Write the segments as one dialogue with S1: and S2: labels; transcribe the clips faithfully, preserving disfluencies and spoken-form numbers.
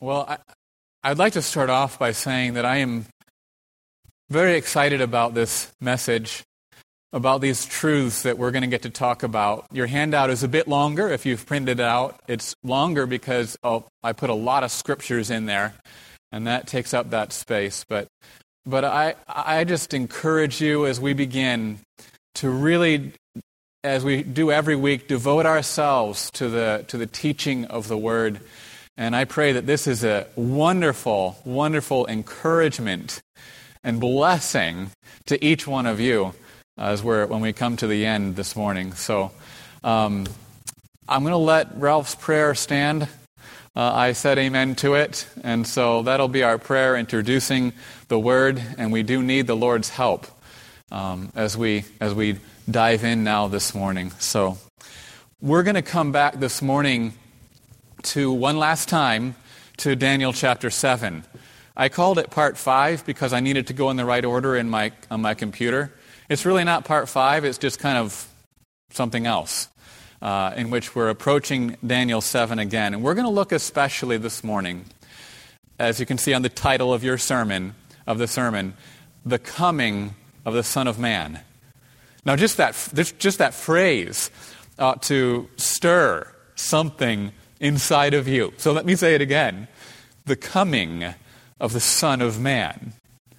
S1: Well, I, I'd like to start off by saying that I am very excited about this message, about these truths that we're going to get to talk about. Your handout is a bit longer if you've printed it out. It's longer because oh, I put a lot of scriptures in there, and that takes up that space. But but I, I just encourage you as we begin to really, as we do every week, devote ourselves to the to the teaching of the Word. And I pray that this is a wonderful, wonderful encouragement and blessing to each one of you as we're when we come to the end this morning. So um, I'm going to let Ralph's prayer stand. Uh, I said amen to it, and so that'll be our prayer introducing the Word, and we do need the Lord's help um, as we as we dive in now this morning. So we're going to come back this morning to one last time to Daniel chapter seven. I called it part five because I needed to go in the right order in my on my computer. It's really not part five, it's just kind of something else uh, in which we're approaching Daniel seven again. And we're going to look especially this morning, as you can see on the title of your sermon, of the sermon, the coming of the Son of Man. Now just that, just that phrase ought to stir something inside of you. So let me say it again. The coming of the Son of Man.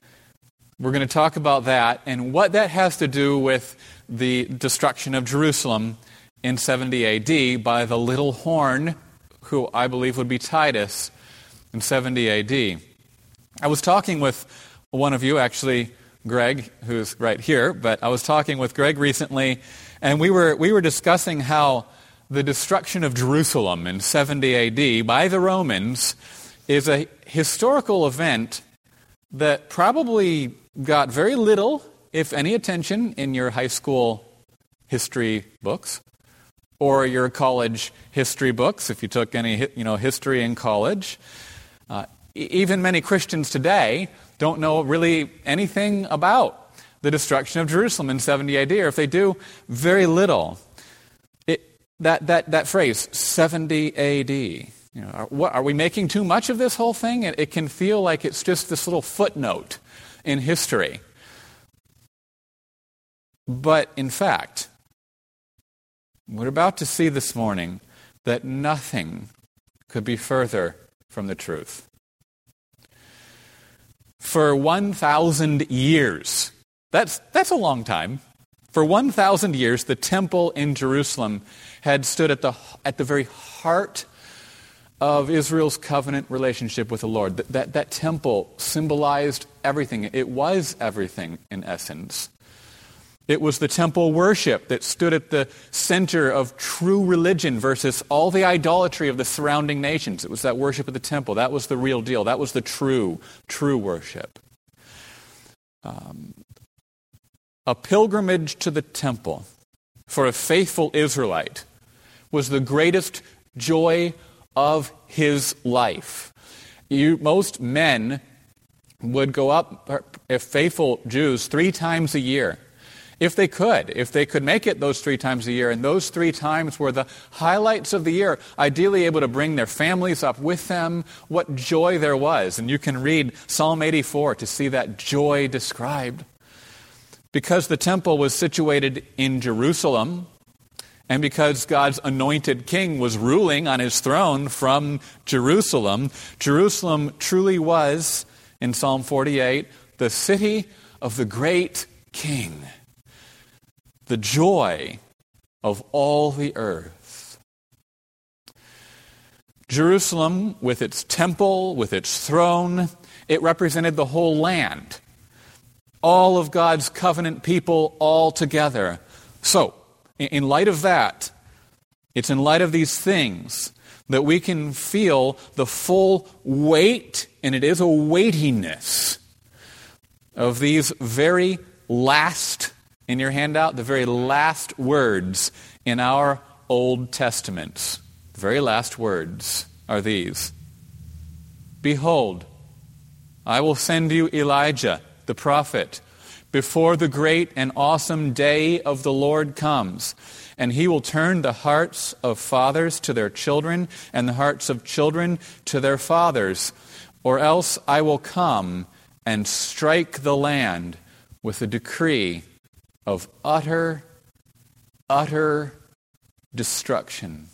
S1: We're going to talk about that and what that has to do with the destruction of Jerusalem in seventy A D by the little horn, who I believe would be Titus, in seventy A D. I was talking with one of you, actually, Greg, who's right here, but I was talking with Greg recently, and we were we were discussing how the destruction of Jerusalem in seventy A D by the Romans is a historical event that probably got very little, if any, attention in your high school history books or your college history books, if you took any you know history in college. Uh, even many Christians today don't know really anything about the destruction of Jerusalem in seventy A D, or if they do, very little. That that that phrase, seventy A D, you know, are, what, are we making too much of this whole thing? It, it can feel like it's just this little footnote in history. But in fact, we're about to see this morning that nothing could be further from the truth. For one thousand years, that's that's a long time. For one thousand years, the temple in Jerusalem had stood at the at the very heart of Israel's covenant relationship with the Lord. That, that, that temple symbolized everything. It was everything, in essence. It was the temple worship that stood at the center of true religion versus all the idolatry of the surrounding nations. It was that worship of the temple. That was the real deal. That was the true, true worship. Um, A pilgrimage to the temple for a faithful Israelite was the greatest joy of his life. You, most men would go up, if faithful Jews, three times a year. If they could, if they could make it those three times a year, and those three times were the highlights of the year, ideally able to bring their families up with them, what joy there was. And you can read Psalm eighty-four to see that joy described. Because the temple was situated in Jerusalem, and because God's anointed king was ruling on his throne from Jerusalem, Jerusalem truly was, in Psalm forty-eight, the city of the great king, the joy of all the earth. Jerusalem, with its temple, with its throne, it represented the whole land. All of God's covenant people all together. So, in light of that, it's in light of these things that we can feel the full weight, and it is a weightiness, of these very last, in your handout, the very last words in our Old Testaments. The very last words are these. Behold, I will send you Elijah, the prophet, before the great and awesome day of the Lord comes. And he will turn the hearts of fathers to their children, and the hearts of children to their fathers. Or else I will come and strike the land with a decree of utter, utter destruction.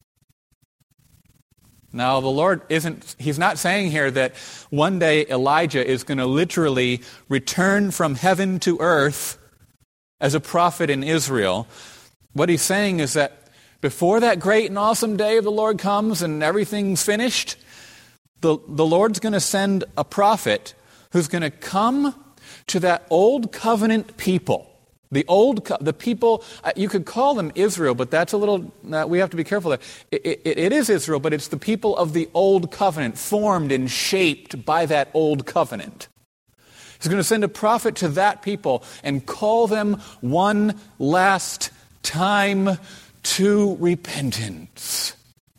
S1: Now, the Lord isn't, he's not saying here that one day Elijah is going to literally return from heaven to earth as a prophet in Israel. What he's saying is that before that great and awesome day of the Lord comes and everything's finished, the, the Lord's going to send a prophet who's going to come to that old covenant people. The old, the people, you could call them Israel, but that's a little, uh, we have to be careful there. It, it, it is Israel, but it's the people of the old covenant, formed and shaped by that old covenant. He's going to send a prophet to that people and call them one last time to repentance.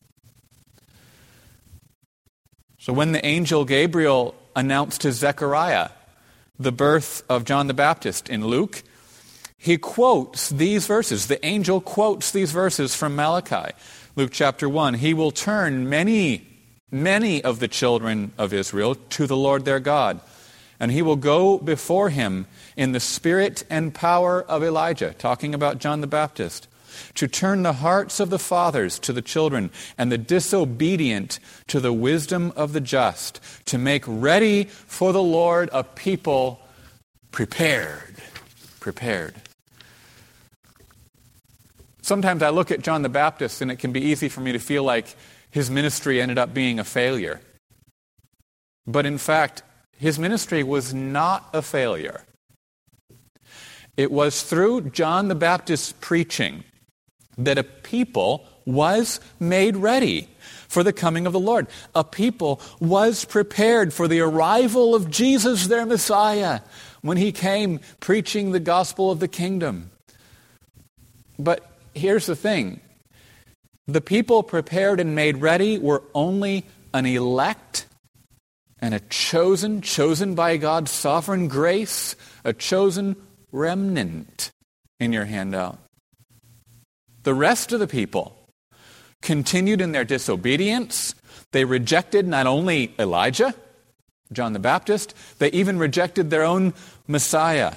S1: So when the angel Gabriel announced to Zechariah the birth of John the Baptist in Luke, he quotes these verses. The angel quotes these verses from Malachi. Luke chapter one, he will turn many, many of the children of Israel to the Lord their God, and he will go before him in the spirit and power of Elijah, talking about John the Baptist, to turn the hearts of the fathers to the children and the disobedient to the wisdom of the just, to make ready for the Lord a people prepared. Prepared. Sometimes I look at John the Baptist and it can be easy for me to feel like his ministry ended up being a failure. But in fact, his ministry was not a failure. It was through John the Baptist's preaching that a people was made ready for the coming of the Lord. A people was prepared for the arrival of Jesus, their Messiah, when he came preaching the gospel of the kingdom. But here's the thing. The people prepared and made ready were only an elect and a chosen, chosen by God's sovereign grace, a chosen remnant in your handout. The rest of the people continued in their disobedience. They rejected not only Elijah, John the Baptist, they even rejected their own Messiah.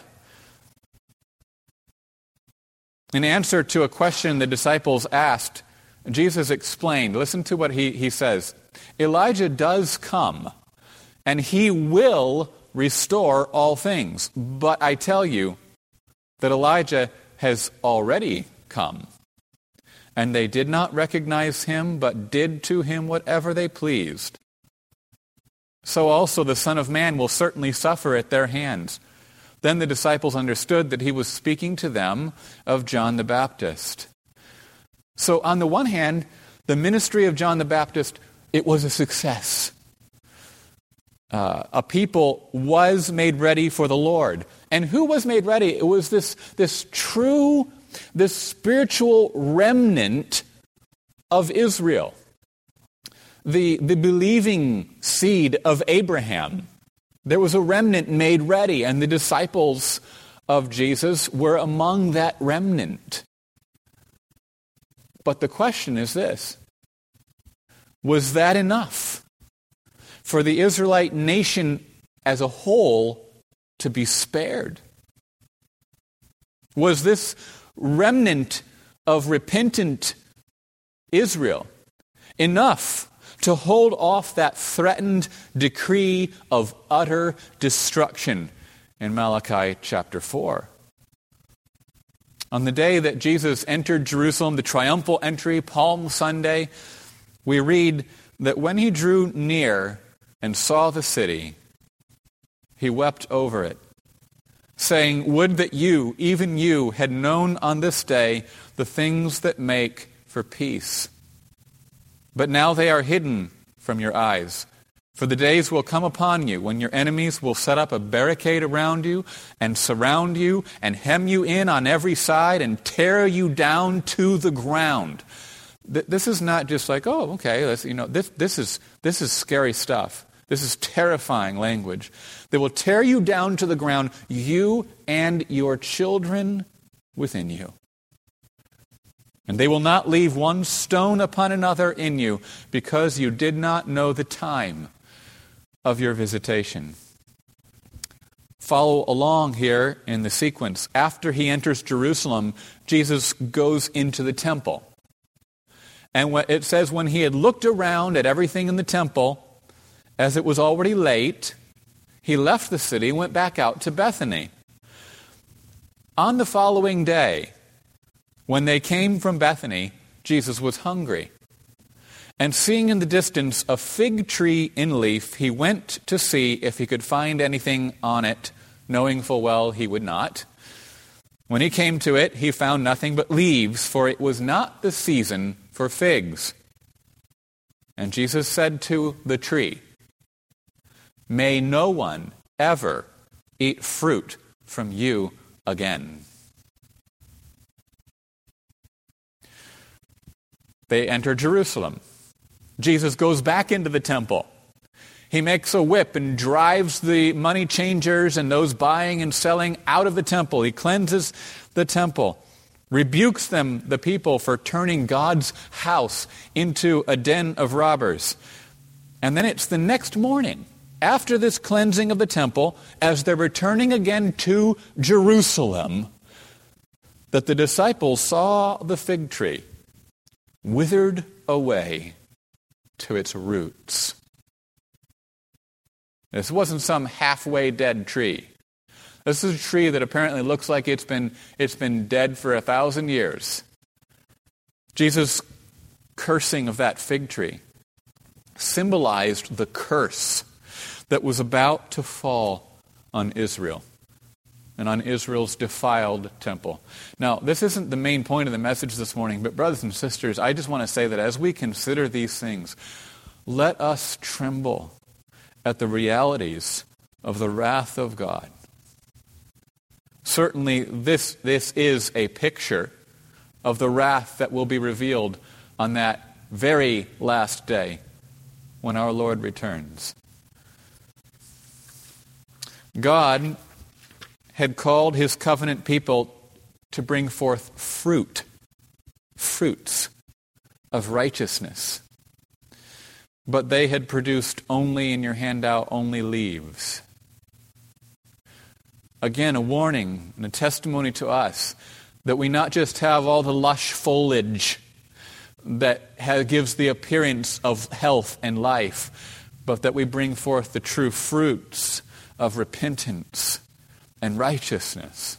S1: In answer to a question the disciples asked, Jesus explained, listen to what he, he says, Elijah does come, and he will restore all things. But I tell you that Elijah has already come, and they did not recognize him, but did to him whatever they pleased. So also the Son of Man will certainly suffer at their hands. Then the disciples understood that he was speaking to them of John the Baptist. So on the one hand, the ministry of John the Baptist, it was a success. Uh, a people was made ready for the Lord. And who was made ready? It was this, this true, this spiritual remnant of Israel. The, the believing seed of Abraham. There was a remnant made ready, and the disciples of Jesus were among that remnant. But the question is this: was that enough for the Israelite nation as a whole to be spared? Was this remnant of repentant Israel enough to hold off that threatened decree of utter destruction in Malachi chapter four? On the day that Jesus entered Jerusalem, the triumphal entry, Palm Sunday, we read that when he drew near and saw the city, he wept over it, saying, "Would that you, even you, had known on this day the things that make for peace. But now they are hidden from your eyes. For the days will come upon you when your enemies will set up a barricade around you and surround you and hem you in on every side and tear you down to the ground." This is not just like, oh, okay, let's, you know, this this is this is scary stuff. This is terrifying language. They will tear you down to the ground, you and your children within you. And they will not leave one stone upon another in you, because you did not know the time of your visitation. Follow along here in the sequence. After he enters Jerusalem, Jesus goes into the temple. And it says when he had looked around at everything in the temple, as it was already late, he left the city and went back out to Bethany. On the following day, when they came from Bethany, Jesus was hungry. And seeing in the distance a fig tree in leaf, he went to see if he could find anything on it, knowing full well he would not. When he came to it, he found nothing but leaves, for it was not the season for figs. And Jesus said to the tree, "May no one ever eat fruit from you again." They enter Jerusalem. Jesus goes back into the temple. He makes a whip and drives the money changers and those buying and selling out of the temple. He cleanses the temple, rebukes them, the people, for turning God's house into a den of robbers. And then it's the next morning, after this cleansing of the temple, as they're returning again to Jerusalem, that the disciples saw the fig tree withered away to its roots. This wasn't some halfway dead tree. This is a tree that apparently looks like it's been, it's been dead for a thousand years. Jesus' cursing of that fig tree symbolized the curse that was about to fall on Israel and on Israel's defiled temple. Now, this isn't the main point of the message this morning, but brothers and sisters, I just want to say that as we consider these things, let us tremble at the realities of the wrath of God. Certainly, this, this is a picture of the wrath that will be revealed on that very last day when our Lord returns. God had called his covenant people to bring forth fruit, fruits of righteousness. But they had produced only, in your handout, only leaves. Again, a warning and a testimony to us that we not just have all the lush foliage that has, gives the appearance of health and life, but that we bring forth the true fruits of repentance and righteousness.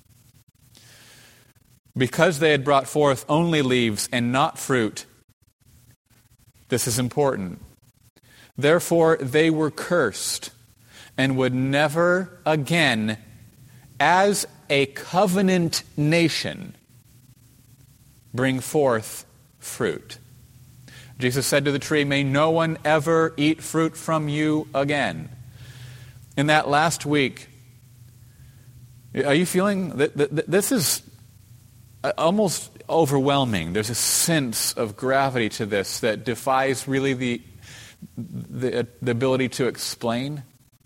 S1: Because they had brought forth only leaves and not fruit, this is important. Therefore, they were cursed and would never again, as a covenant nation, bring forth fruit. Jesus said to the tree, "May no one ever eat fruit from you again." In that last week, are you feeling that, that, that this is almost overwhelming? There's a sense of gravity to this that defies really the, the, the ability to explain.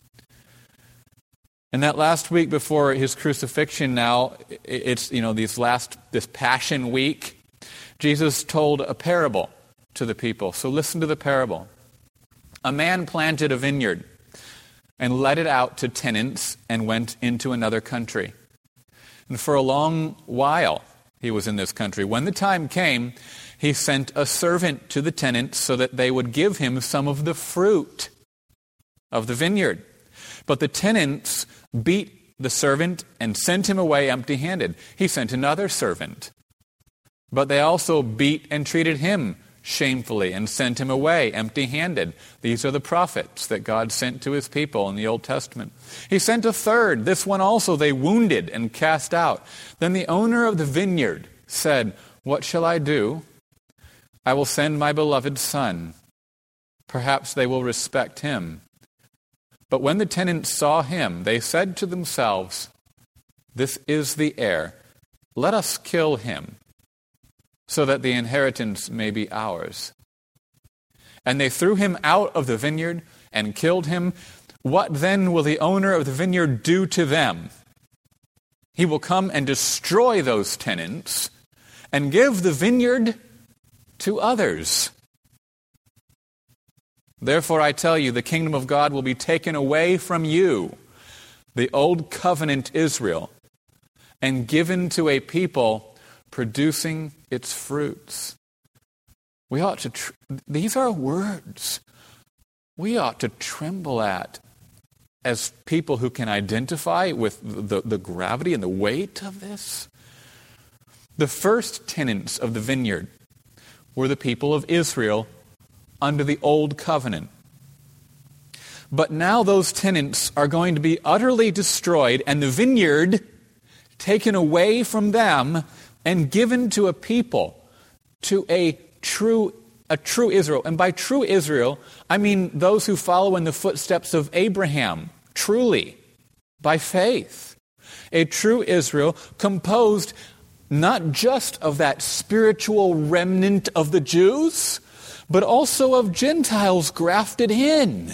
S1: And that last week before his crucifixion now, it's, you know, these last, this Passion Week, Jesus told a parable to the people. So listen to the parable. A man planted a vineyard and let it out to tenants and went into another country. And for a long while he was in this country. When the time came, he sent a servant to the tenants so that they would give him some of the fruit of the vineyard. But the tenants beat the servant and sent him away empty-handed. He sent another servant. But they also beat and treated him shamefully and sent him away empty-handed. These are the prophets that God sent to his people in the Old Testament. He sent a third. This one also they wounded and cast out. Then the owner of the vineyard said, "What shall I do? I will send my beloved son. Perhaps they will respect him." But when the tenants saw him, they said to themselves, "This is the heir. Let us kill him, so that the inheritance may be ours." And they threw him out of the vineyard and killed him, what then will the owner of the vineyard do to them? He will come and destroy those tenants and give the vineyard to others. Therefore, I tell you, the kingdom of God will be taken away from you, the old covenant Israel, and given to a people producing its fruits. We ought to, tr- these are words we ought to tremble at as people who can identify with the, the gravity and the weight of this. The first tenants of the vineyard were the people of Israel under the old covenant. But now those tenants are going to be utterly destroyed and the vineyard taken away from them and given to a people, to a true a true Israel. And by true Israel, I mean those who follow in the footsteps of Abraham, truly, by faith. A true Israel composed not just of that spiritual remnant of the Jews, but also of Gentiles grafted in.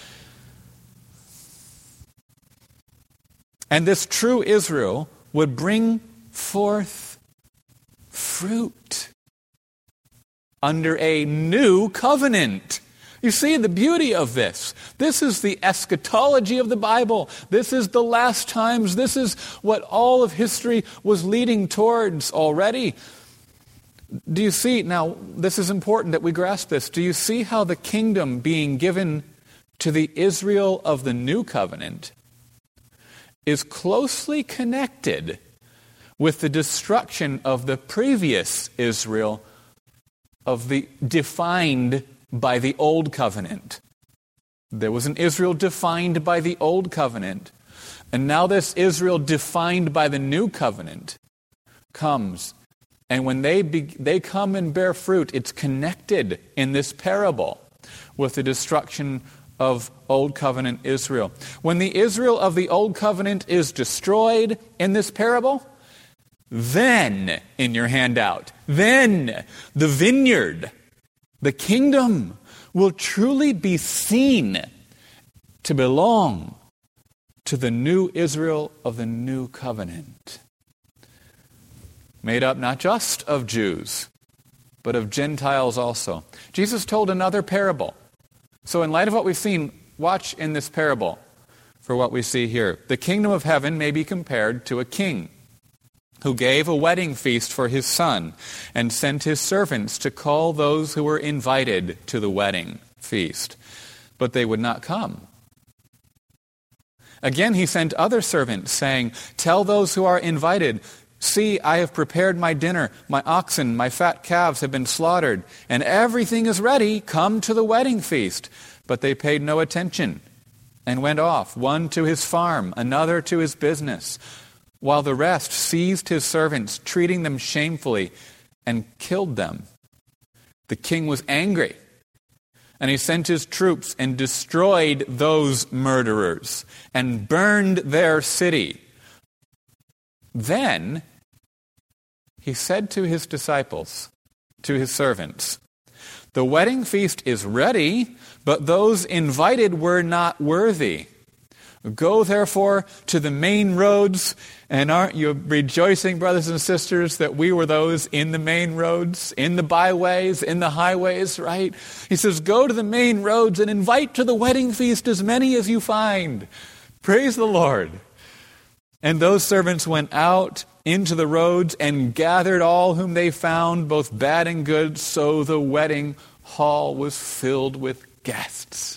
S1: And this true Israel would bring forth fruit under a new covenant. You see the beauty of this. This is the eschatology of the Bible. This is the last times. This is what all of history was leading towards already. Do you see, now this is important that we grasp this. Do you see how the kingdom being given to the Israel of the new covenant is closely connected with the destruction of the previous Israel of the defined by the old covenant? There was an Israel defined by the old covenant, and now this Israel defined by the new covenant comes. And when they be, they come and bear fruit, it's connected in this parable with the destruction of Old Covenant Israel. When the Israel of the Old Covenant is destroyed in this parable, then, in your handout, then the vineyard, the kingdom, will truly be seen to belong to the new Israel of the new covenant, made up not just of Jews, but of Gentiles also. Jesus told another parable. So in light of what we've seen, watch in this parable for what we see here. The kingdom of heaven may be compared to a king who gave a wedding feast for his son and sent his servants to call those who were invited to the wedding feast. But they would not come. Again, he sent other servants, saying, "Tell those who are invited, 'See, I have prepared my dinner. My oxen, my fat calves have been slaughtered, and everything is ready. Come to the wedding feast.' But they paid no attention and went off, one to his farm, another to his business, while the rest seized his servants, treating them shamefully, and killed them. The king was angry, and he sent his troops and destroyed those murderers and burned their city. Then he said to his disciples, to his servants, 'The wedding feast is ready, but those invited were not worthy. Go therefore to the main roads,'" and aren't you rejoicing, brothers and sisters, that we were those in the main roads, in the byways, in the highways, right? He says, "Go to the main roads and invite to the wedding feast as many as you find." Praise the Lord. And those servants went out into the roads and gathered all whom they found, both bad and good, so the wedding hall was filled with guests.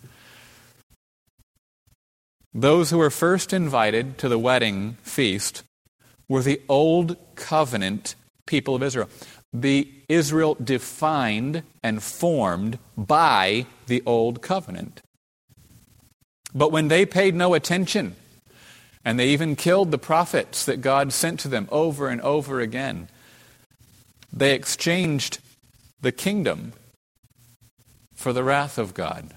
S1: Those who were first invited to the wedding feast were the old covenant people of Israel. The Israel defined and formed by the old covenant. But when they paid no attention, and they even killed the prophets that God sent to them over and over again, they exchanged the kingdom for the wrath of God.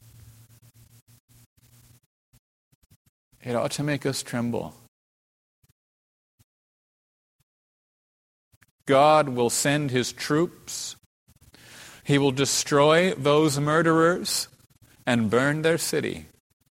S1: It ought to make us tremble. God will send his troops. He will destroy those murderers and burn their city.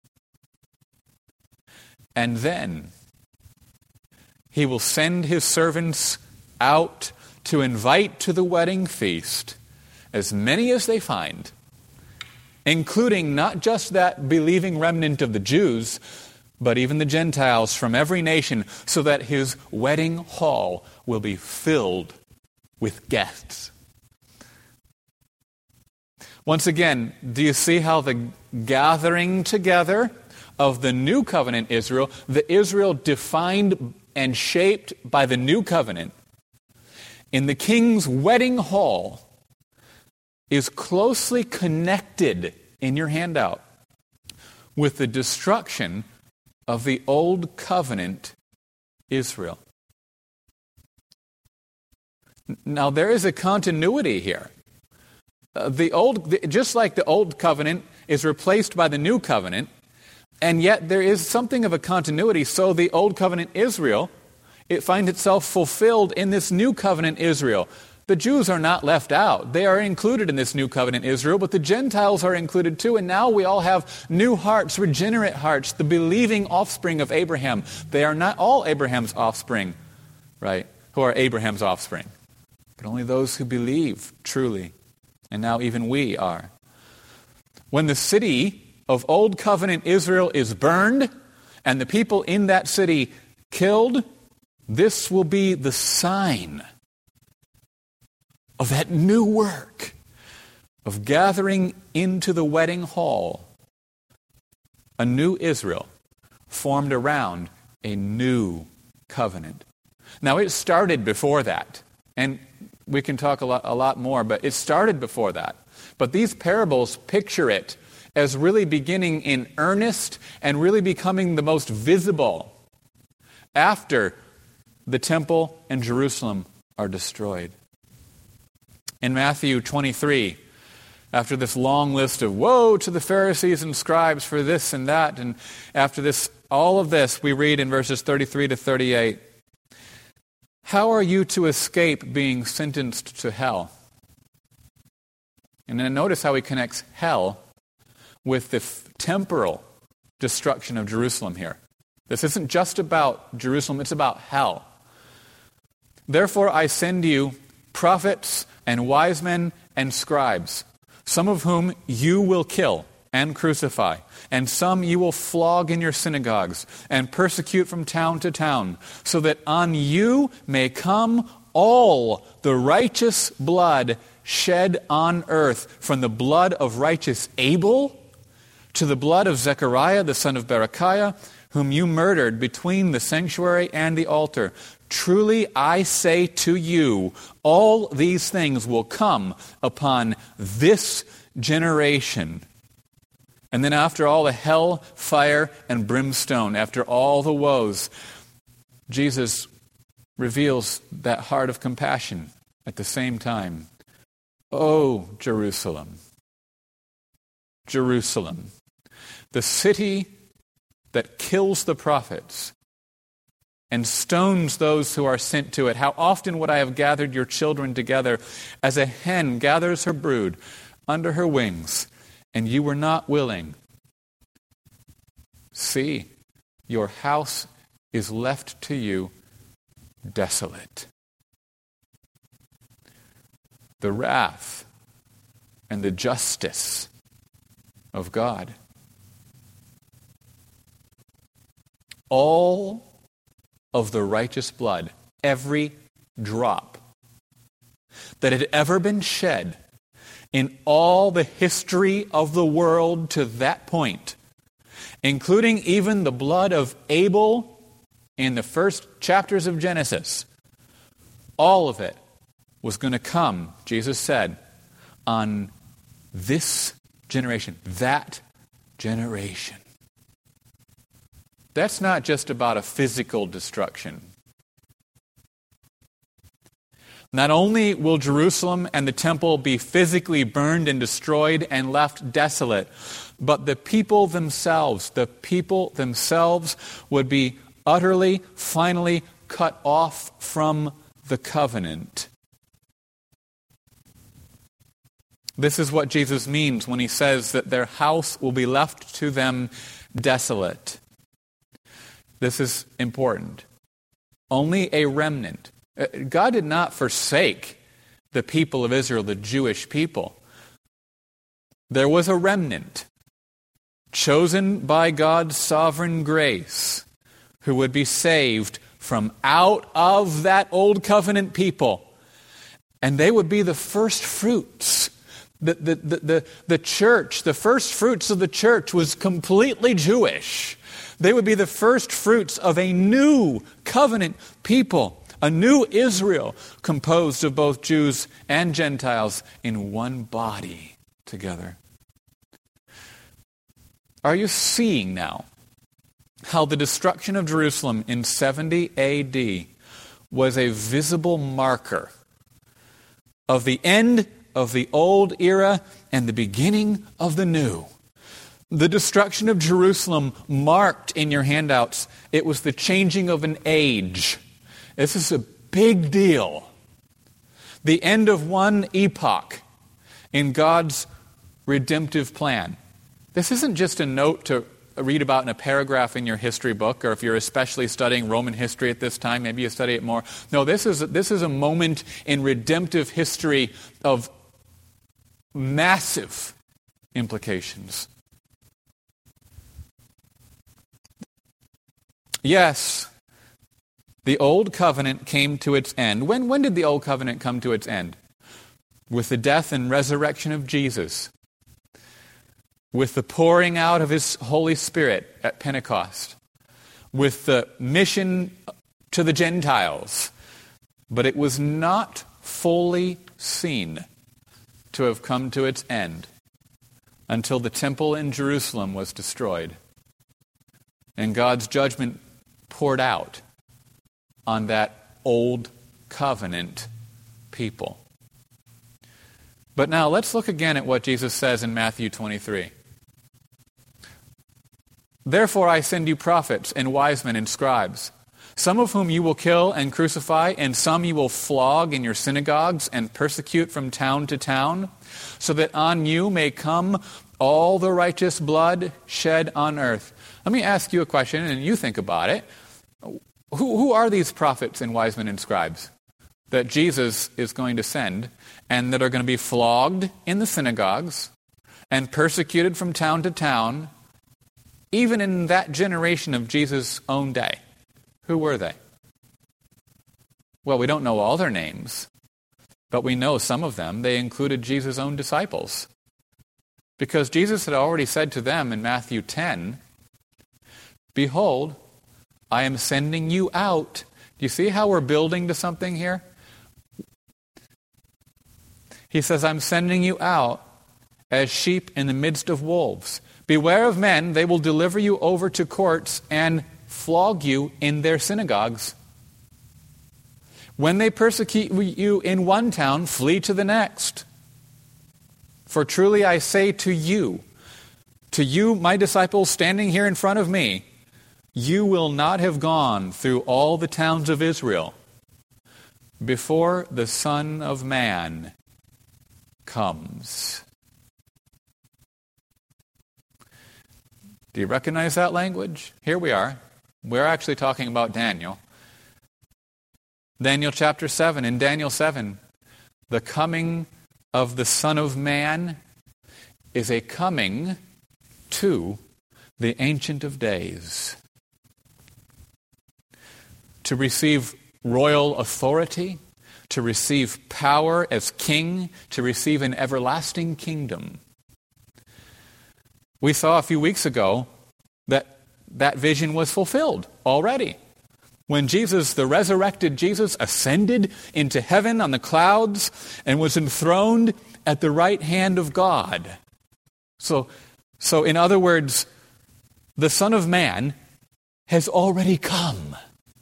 S1: And then he will send his servants out to invite to the wedding feast as many as they find, including not just that believing remnant of the Jews, but even the Gentiles from every nation, so that his wedding hall will be filled with guests. Once again, do you see how the gathering together of the new covenant Israel, the Israel defined and shaped by the new covenant, in the king's wedding hall, is closely connected in your handout with the destruction of the old covenant Israel. Now, there is a continuity here. Uh, the old, the, just like the old covenant is replaced by the new covenant, and yet there is something of a continuity. So the old covenant Israel, it finds itself fulfilled in this new covenant Israel. The Jews are not left out. They are included in this new covenant Israel, but the Gentiles are included too. And now we all have new hearts, regenerate hearts, the believing offspring of Abraham. They are not all Abraham's offspring, right, who are Abraham's offspring, but only those who believe truly. And now even we are. When the city of old covenant Israel is burned and the people in that city killed, this will be the sign of that new work of gathering into the wedding hall a new Israel formed around a new covenant. Now, it started before that, and we can talk a lot, a lot more, but it started before that. But these parables picture it as really beginning in earnest and really becoming the most visible after the temple and Jerusalem are destroyed. In Matthew twenty-three, after this long list of woe to the Pharisees and scribes for this and that, and after this, all of this, we read in verses thirty-three to thirty-eight, how are you to escape being sentenced to hell? And then notice how he connects hell with the f- temporal destruction of Jerusalem here. This isn't just about Jerusalem, it's about hell. Therefore I send you prophets and wise men and scribes, some of whom you will kill and crucify, and some you will flog in your synagogues and persecute from town to town, so that on you may come all the righteous blood shed on earth, from the blood of righteous Abel to the blood of Zechariah the son of Berechiah, whom you murdered between the sanctuary and the altar. Truly I say to you, all these things will come upon this generation. And then after all the hell, fire, and brimstone, after all the woes, Jesus reveals that heart of compassion at the same time. Oh, Jerusalem, Jerusalem, the city that kills the prophets and stones those who are sent to it. How often would I have gathered your children together as a hen gathers her brood under her wings, and you were not willing. See, your house is left to you desolate. The wrath and the justice of God. All of the righteous blood, every drop that had ever been shed in all the history of the world to that point, including even the blood of Abel in the first chapters of Genesis, all of it was going to come, Jesus said, on this generation, that generation. That's not just about a physical destruction. Not only will Jerusalem and the temple be physically burned and destroyed and left desolate, but the people themselves, the people themselves would be utterly, finally cut off from the covenant. This is what Jesus means when he says that their house will be left to them desolate. This is important. Only a remnant. God did not forsake the people of Israel, the Jewish people. There was a remnant chosen by God's sovereign grace who would be saved from out of that old covenant people. And they would be the first fruits. The, the, the, the, the church, the first fruits of the church was completely Jewish. They would be the first fruits of a new covenant people, a new Israel composed of both Jews and Gentiles in one body together. Are you seeing now how the destruction of Jerusalem in seventy A D was a visible marker of the end of the old era and the beginning of the new? The destruction of Jerusalem marked in your handouts, it was the changing of an age. This is a big deal. The end of one epoch in God's redemptive plan. This isn't just a note to read about in a paragraph in your history book, or if you're especially studying Roman history at this time, maybe you study it more. No, this is, this is a moment in redemptive history of massive implications. Yes, the old covenant came to its end. When, when did the old covenant come to its end? With the death and resurrection of Jesus. With the pouring out of His Holy Spirit at Pentecost. With the mission to the Gentiles. But it was not fully seen to have come to its end until the temple in Jerusalem was destroyed and God's judgment poured out on that old covenant people. But now let's look again at what Jesus says in Matthew twenty-three. Therefore I send you prophets and wise men and scribes, some of whom you will kill and crucify, and some you will flog in your synagogues and persecute from town to town, so that on you may come all the righteous blood shed on earth. Let me ask you a question, and you think about it. Who, who are these prophets and wise men and scribes that Jesus is going to send, and that are going to be flogged in the synagogues and persecuted from town to town, even in that generation of Jesus' own day? Who were they? Well, we don't know all their names, but we know some of them. They included Jesus' own disciples. Because Jesus had already said to them in Matthew ten, "Behold, I am sending you out." Do you see how we're building to something here? He says, "I'm sending you out as sheep in the midst of wolves. Beware of men, they will deliver you over to courts and flog you in their synagogues. When they persecute you in one town, flee to the next. For truly I say to you, to you, my disciples standing here in front of me, you will not have gone through all the towns of Israel before the Son of Man comes." Do you recognize that language? Here we are. We're actually talking about Daniel. Daniel chapter seven. In Daniel seven, the coming of the Son of Man is a coming to the Ancient of Days. To receive royal authority, to receive power as king, to receive an everlasting kingdom. We saw a few weeks ago that that vision was fulfilled already. When Jesus, the resurrected Jesus, ascended into heaven on the clouds and was enthroned at the right hand of God. So, so in other words, the Son of Man has already come.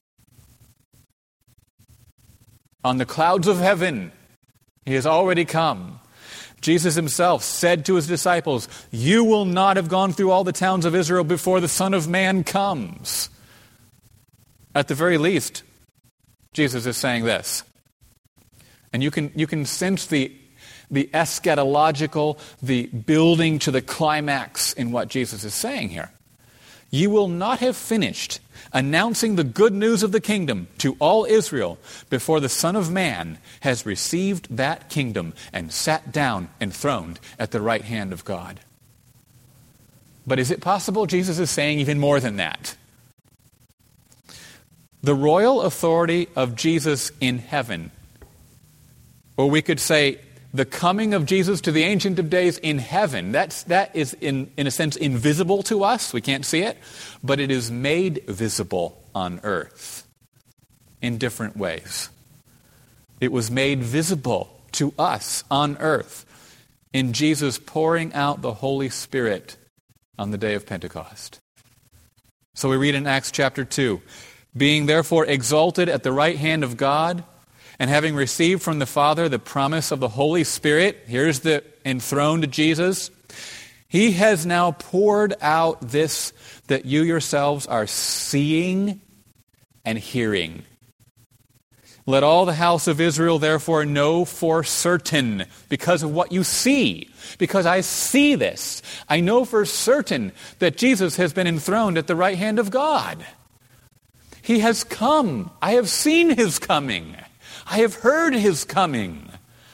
S1: On the clouds of heaven, He has already come. Jesus Himself said to His disciples, "You will not have gone through all the towns of Israel before the Son of Man comes." At the very least, Jesus is saying this. And you can you can sense the the eschatological, the building to the climax in what Jesus is saying here. You will not have finished announcing the good news of the kingdom to all Israel before the Son of Man has received that kingdom and sat down enthroned at the right hand of God. But is it possible Jesus is saying even more than that? The royal authority of Jesus in heaven, or we could say the coming of Jesus to the Ancient of Days in heaven, that's, that is in, in a sense invisible to us. We can't see it, but it is made visible on earth in different ways. It was made visible to us on earth in Jesus pouring out the Holy Spirit on the day of Pentecost. So we read in Acts chapter two, being therefore exalted at the right hand of God, and having received from the Father the promise of the Holy Spirit, here's the enthroned Jesus, he has now poured out this that you yourselves are seeing and hearing. Let all the house of Israel therefore know for certain, because of what you see, because I see this, I know for certain that Jesus has been enthroned at the right hand of God. He has come. I have seen his coming. I have heard his coming.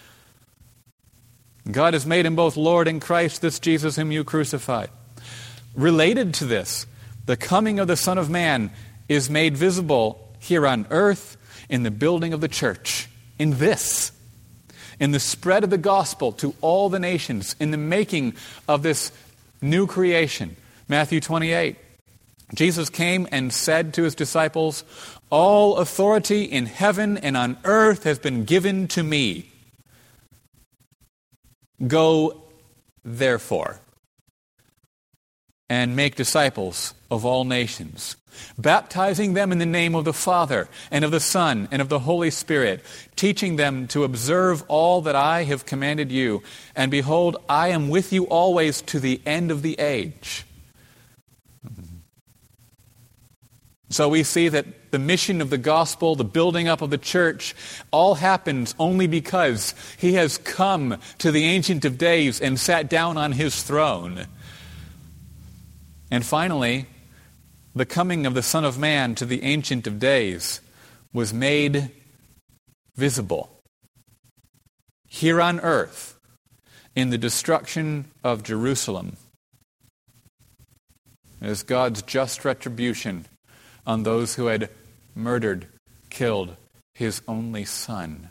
S1: God has made him both Lord and Christ, this Jesus whom you crucified. Related to this, the coming of the Son of Man is made visible here on earth in the building of the church, in this, in the spread of the gospel to all the nations, in the making of this new creation. Matthew twenty-eight. Jesus came and said to his disciples, all authority in heaven and on earth has been given to me. Go, therefore, and make disciples of all nations, baptizing them in the name of the Father and of the Son and of the Holy Spirit, teaching them to observe all that I have commanded you. And behold, I am with you always to the end of the age. So we see that the mission of the gospel, the building up of the church, all happens only because he has come to the Ancient of Days and sat down on his throne. And finally, the coming of the Son of Man to the Ancient of Days was made visible here on earth in the destruction of Jerusalem as God's just retribution on those who had murdered, killed his only Son.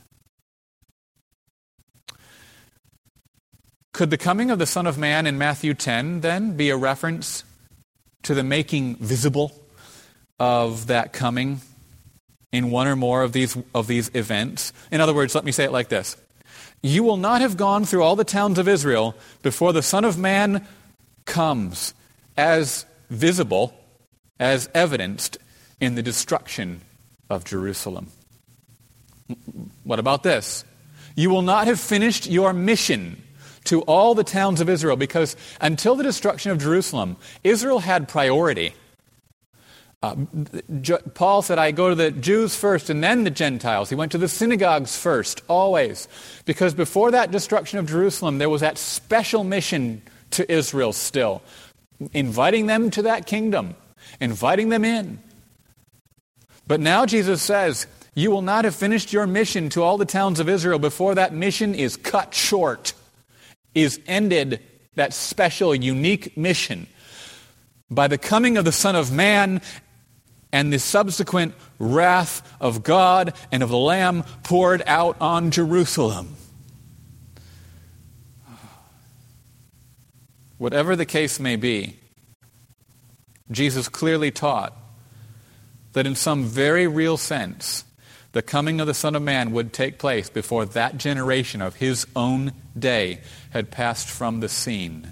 S1: Could the coming of the Son of Man in Matthew ten then be a reference to the making visible of that coming in one or more of these of these events? In other words, let me say it like this. You will not have gone through all the towns of Israel before the Son of Man comes as visible, as evidenced in the destruction of Jerusalem. What about this? You will not have finished your mission to all the towns of Israel, because until the destruction of Jerusalem, Israel had priority. Uh, Paul said, I go to the Jews first and then the Gentiles. He went to the synagogues first, always. Because before that destruction of Jerusalem, there was that special mission to Israel still, inviting them to that kingdom, inviting them in. But now Jesus says, you will not have finished your mission to all the towns of Israel before that mission is cut short, is ended, that special, unique mission, by the coming of the Son of Man and the subsequent wrath of God and of the Lamb poured out on Jerusalem. Whatever the case may be, Jesus clearly taught that in some very real sense, the coming of the Son of Man would take place before that generation of his own day had passed from the scene.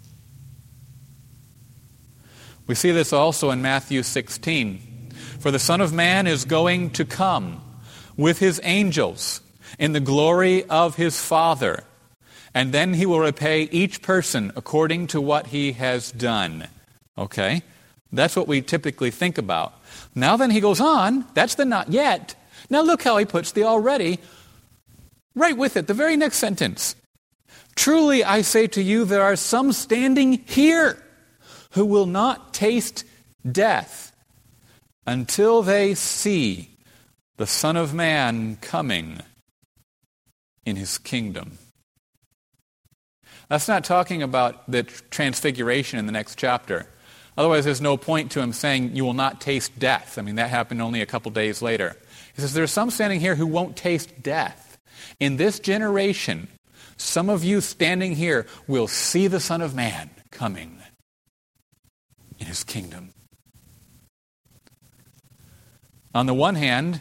S1: We see this also in Matthew sixteen. For the Son of Man is going to come with his angels in the glory of his Father, and then he will repay each person according to what he has done. Okay? That's what we typically think about. Now then he goes on, that's the not yet. Now look how he puts the already right with it, the very next sentence. Truly, I say to you, there are some standing here who will not taste death until they see the Son of Man coming in his kingdom. That's not talking about the transfiguration in the next chapter. Otherwise, there's no point to him saying, you will not taste death. I mean, that happened only a couple days later. He says, there are some standing here who won't taste death. In this generation, some of you standing here will see the Son of Man coming in his kingdom. On the one hand,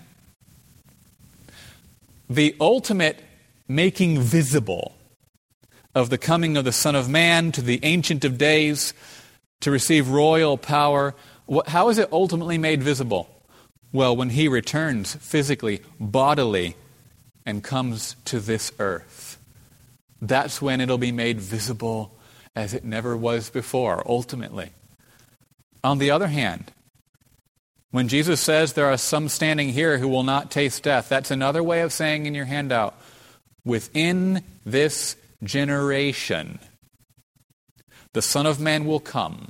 S1: the ultimate making visible of the coming of the Son of Man to the Ancient of Days to receive royal power, how is it ultimately made visible? Well, when he returns physically, bodily, and comes to this earth. That's when it'll be made visible as it never was before, ultimately. On the other hand, when Jesus says there are some standing here who will not taste death, that's another way of saying in your handout, within this generation, the Son of Man will come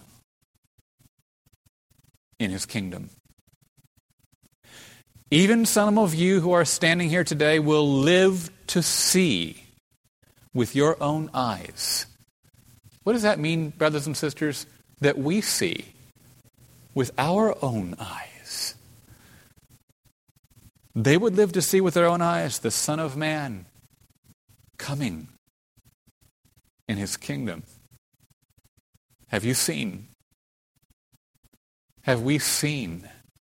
S1: in his kingdom. Even some of you who are standing here today will live to see with your own eyes. What does that mean, brothers and sisters? That we see with our own eyes. They would live to see with their own eyes the Son of Man coming in his kingdom. Have you seen? Have we seen?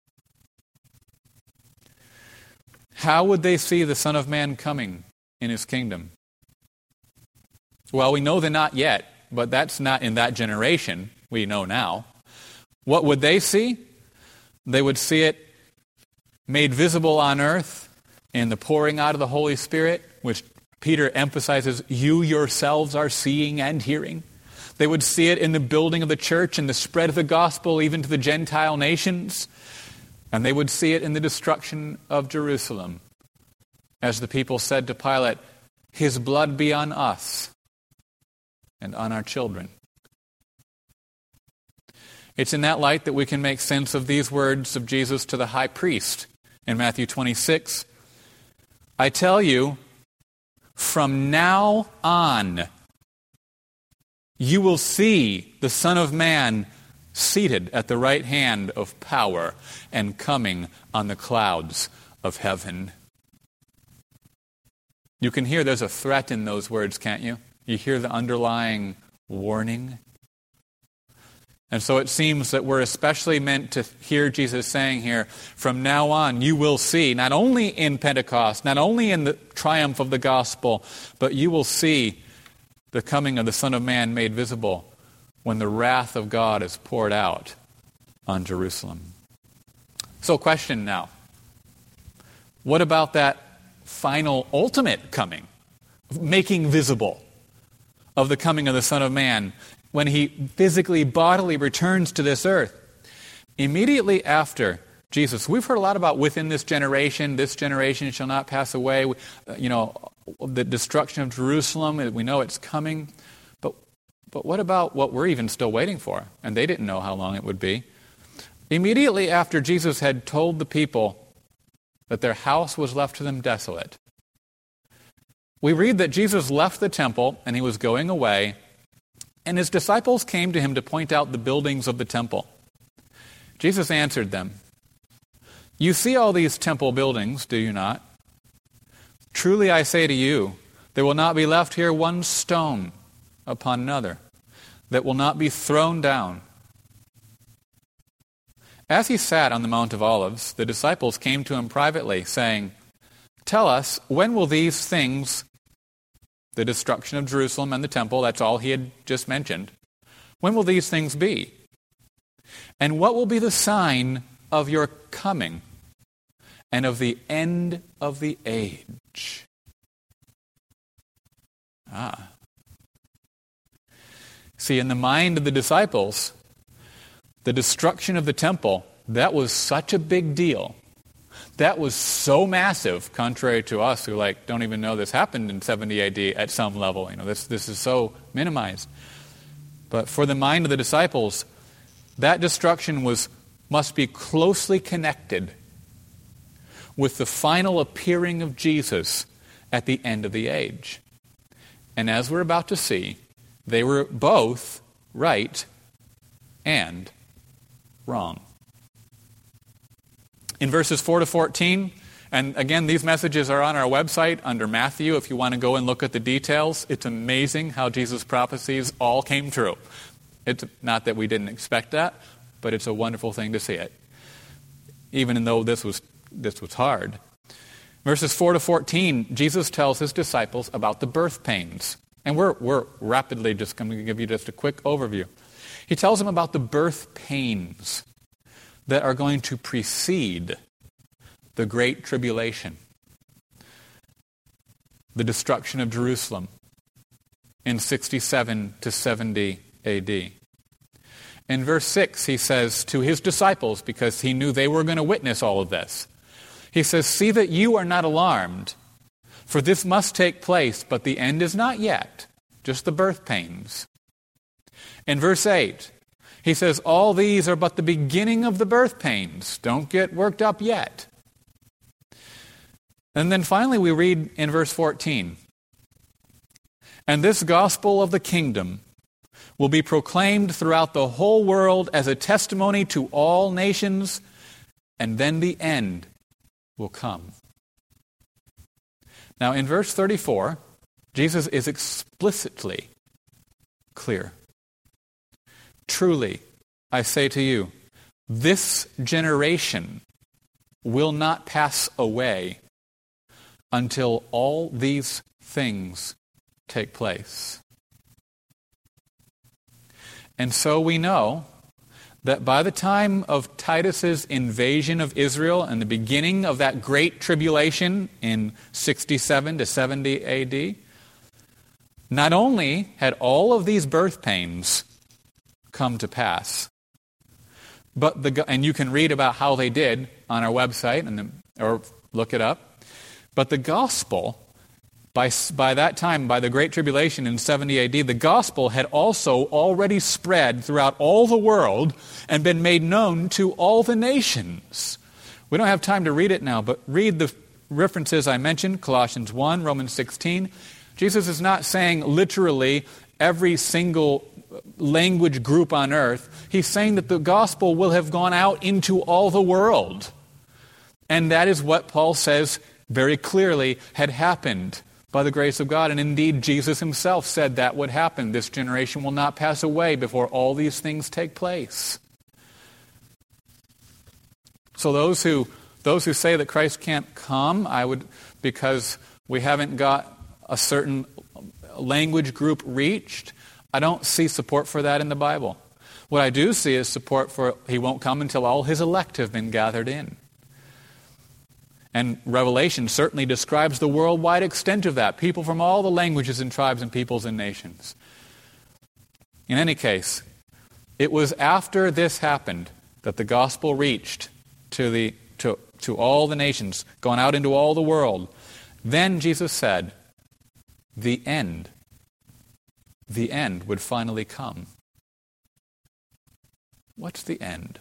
S1: How would they see the Son of Man coming in his kingdom? Well, we know they're not yet, but that's not in that generation. We know now. What would they see? They would see it made visible on earth in the pouring out of the Holy Spirit, which Peter emphasizes you yourselves are seeing and hearing. They would see it in the building of the church and the spread of the gospel even to the Gentile nations. And they would see it in the destruction of Jerusalem. As the people said to Pilate, his blood be on us and on our children. It's in that light that we can make sense of these words of Jesus to the high priest in Matthew twenty-six. I tell you, from now on, you will see the Son of Man seated at the right hand of power and coming on the clouds of heaven. You can hear there's a threat in those words, can't you? You hear the underlying warning. And so it seems that we're especially meant to hear Jesus saying here, from now on you will see, not only in Pentecost, not only in the triumph of the gospel, but you will see the coming of the Son of Man made visible when the wrath of God is poured out on Jerusalem. So question now. What about that final, ultimate coming, making visible of the coming of the Son of Man when he physically, bodily returns to this earth? Immediately after Jesus, we've heard a lot about within this generation, this generation shall not pass away, you know, the destruction of Jerusalem, we know it's coming. But, but what about what we're even still waiting for? And they didn't know how long it would be. Immediately after Jesus had told the people that their house was left to them desolate, we read that Jesus left the temple and he was going away, and his disciples came to him to point out the buildings of the temple. Jesus answered them, you see all these temple buildings, do you not? Truly I say to you, there will not be left here one stone upon another that will not be thrown down. As he sat on the Mount of Olives, the disciples came to him privately, saying, tell us, when will these things, the destruction of Jerusalem and the temple, that's all he had just mentioned, when will these things be? And what will be the sign of your coming and of the end of the age? Ah. See, in the mind of the disciples, the destruction of the temple, that was such a big deal That was so massive, contrary to us who like don't even know this happened in seventy A D at some level. You know, this this is so minimized. But for the mind of the disciples, that destruction was must be closely connected with the final appearing of Jesus at the end of the age. And as we're about to see, they were both right and wrong. In verses four to fourteen, and again, these messages are on our website under Matthew if you want to go and look at the details. It's amazing how Jesus' prophecies all came true. It's not that we didn't expect that, but it's a wonderful thing to see it, even though this was this was hard. Verses four to fourteen, Jesus tells his disciples about the birth pains. And we're, we're rapidly just going to give you just a quick overview. He tells them about the birth pains that are going to precede the Great Tribulation, the destruction of Jerusalem in sixty-seven to seventy A D. In verse six, he says to his disciples, because he knew they were going to witness all of this, he says, "See that you are not alarmed, for this must take place, but the end is not yet, just the birth pains." In verse eight, he says, "All these are but the beginning of the birth pains. Don't get worked up yet." And then finally we read in verse fourteen, "And this gospel of the kingdom will be proclaimed throughout the whole world as a testimony to all nations, and then the end will come." Now in verse thirty-four, Jesus is explicitly clear. "Truly, I say to you, this generation will not pass away until all these things take place." And so we know that by the time of Titus's invasion of Israel and the beginning of that great tribulation in sixty-seven to seventy A D, not only had all of these birth pains come to pass, but the and you can read about how they did on our website and the, or look it up. But the gospel, by by that time, by the Great Tribulation in seventy A D, the gospel had also already spread throughout all the world and been made known to all the nations. We don't have time to read it now, but read the references I mentioned, Colossians one, Romans sixteen. Jesus is not saying literally every single language group on earth. He's saying that the gospel will have gone out into all the world. And that is what Paul says very clearly had happened by the grace of God. And indeed, Jesus himself said that would happen. This generation will not pass away before all these things take place. So those who those who say that Christ can't come, I would, because we haven't got a certain language group reached, I don't see support for that in the Bible. What I do see is support for he won't come until all his elect have been gathered in. And Revelation certainly describes the worldwide extent of that. People from all the languages and tribes and peoples and nations. In any case, it was after this happened that the gospel reached to the to, to all the nations, gone out into all the world. Then Jesus said, the end, the end would finally come. What's the end?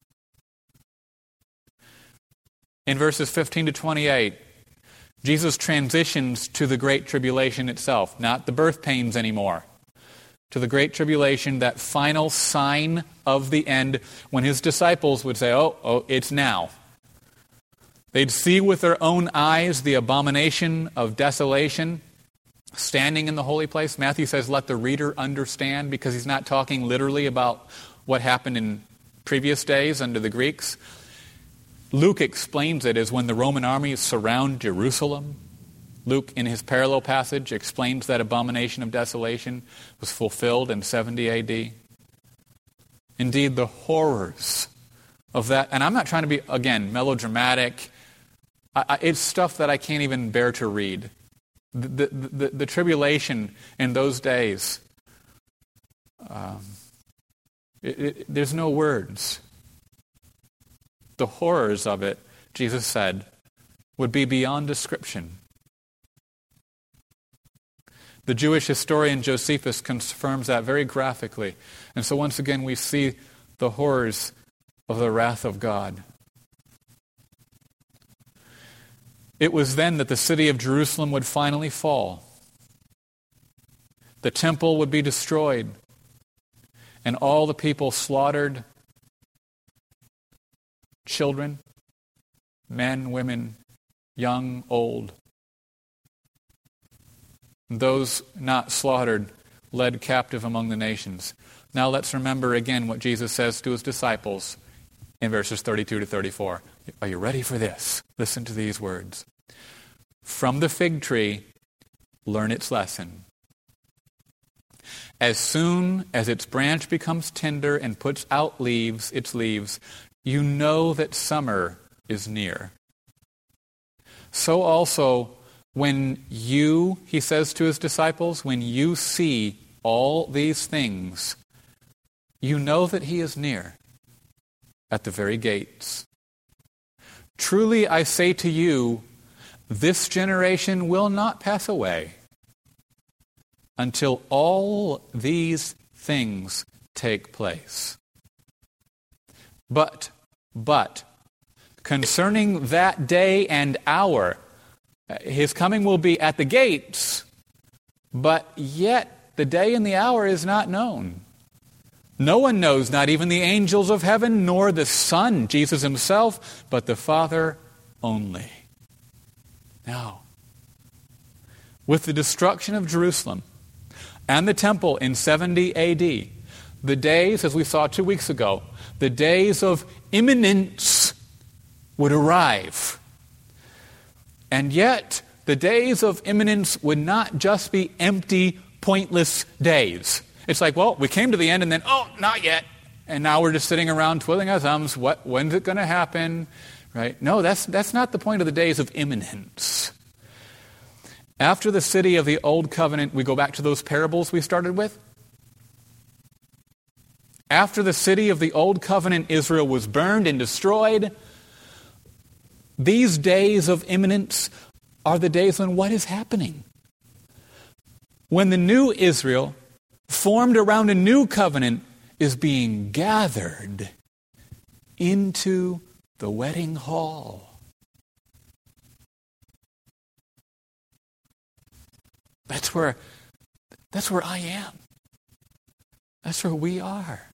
S1: In verses fifteen to twenty-eight, Jesus transitions to the Great Tribulation itself, not the birth pains anymore. To the Great Tribulation, that final sign of the end, when his disciples would say, oh, oh, it's now. They'd see with their own eyes the abomination of desolation standing in the holy place. Matthew says, let the reader understand, because he's not talking literally about what happened in previous days under the Greeks. Luke explains it as when the Roman armies surround Jerusalem. Luke, in his parallel passage, explains that abomination of desolation was fulfilled in seventy A D. Indeed, the horrors of that, and I'm not trying to be, again, melodramatic. I, I, it's stuff that I can't even bear to read. The, the, the, the tribulation in those days, um, it, it, there's no words. The horrors of it Jesus said, would be beyond description. The Jewish historian Josephus confirms that very graphically. And so once again we see the horrors of the wrath of God. It was then that the city of Jerusalem would finally fall. The temple would be destroyed, and all the people slaughtered, children, men, women, young, old. Those not slaughtered led captive among the nations. Now let's remember again what Jesus says to his disciples in verses thirty-two to thirty-four. Are you ready for this? Listen to these words. From the fig tree, learn its lesson. As soon as its branch becomes tender and puts out leaves, its leaves, you know that summer is near. So also, when you, he says to his disciples, when you see all these things, you know that he is near, at the very gates. Truly I say to you, this generation will not pass away until all these things take place. But, but, concerning that day and hour, his coming will be at the gates, but yet the day and the hour is not known. No one knows, not even the angels of heaven, nor the Son, Jesus himself, but the Father only. Now, with the destruction of Jerusalem and the temple in seventy A D, the days, as we saw two weeks ago, the days of imminence would arrive. And yet, the days of imminence would not just be empty, pointless days. It's like, well, we came to the end and then, oh, not yet. And now we're just sitting around twiddling our thumbs. What? When's it going to happen? Right? No, that's that's not the point of the days of imminence. After the city of the Old Covenant, we go back to those parables we started with. After the city of the Old Covenant, Israel was burned and destroyed. These days of imminence are the days when what is happening? When the new Israel, formed around a new covenant, is being gathered into the wedding hall. That's where, that's where I am. That's where we are.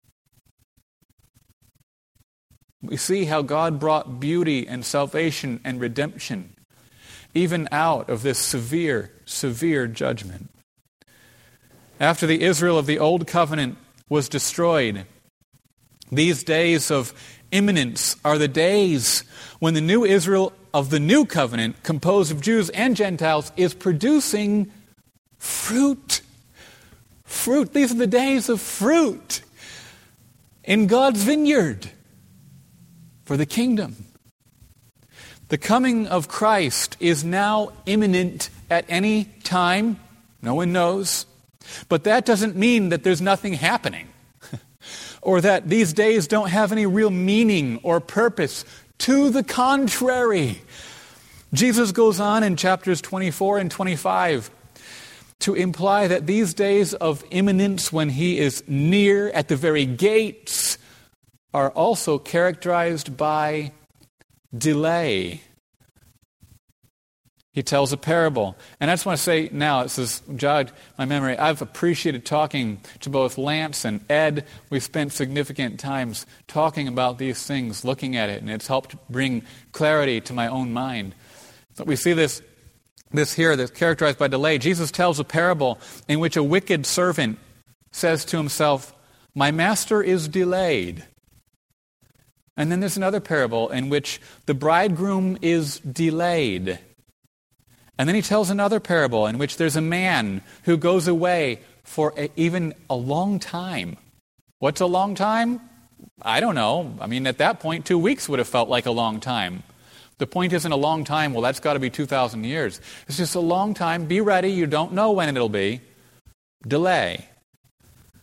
S1: We see how God brought beauty and salvation and redemption even out of this severe, severe judgment. After the Israel of the Old Covenant was destroyed, these days of imminence are the days when the new Israel of the New Covenant, composed of Jews and Gentiles, is producing fruit. Fruit. These are the days of fruit in God's vineyard for the kingdom. The coming of Christ is now imminent at any time. No one knows. But that doesn't mean that there's nothing happening or that these days don't have any real meaning or purpose. To the contrary, Jesus goes on in chapters twenty-four and twenty-five to imply that these days of imminence, when he is near at the very gates, are also characterized by delay. He tells a parable. And I just want to say now, this has jogged my memory. I've appreciated talking to both Lance and Ed. We've spent significant times talking about these things, looking at it, and it's helped bring clarity to my own mind. But we see this, this here that's characterized by delay. Jesus tells a parable in which a wicked servant says to himself, "My master is delayed." And then there's another parable in which the bridegroom is delayed. And then he tells another parable in which there's a man who goes away for a, even a long time. What's a long time? I don't know. I mean, at that point, two weeks would have felt like a long time. The point isn't a long time. Well, that's got to be two thousand years. It's just a long time. Be ready. You don't know when it'll be. Delay.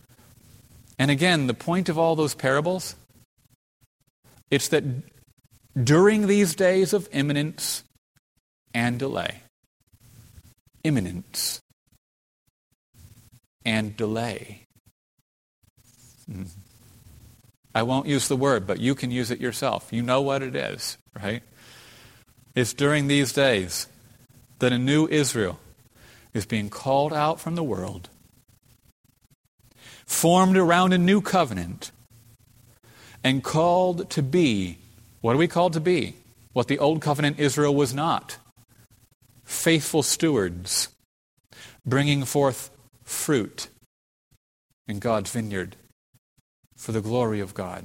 S1: And again, the point of all those parables, it's that during these days of imminence and delay. Imminence and delay. Mm. I won't use the word, but you can use it yourself. You know what it is, right? It's during these days that a new Israel is being called out from the world, formed around a new covenant, and called to be, what are we called to be? What the old covenant Israel was not. Faithful stewards, bringing forth fruit in God's vineyard for the glory of God.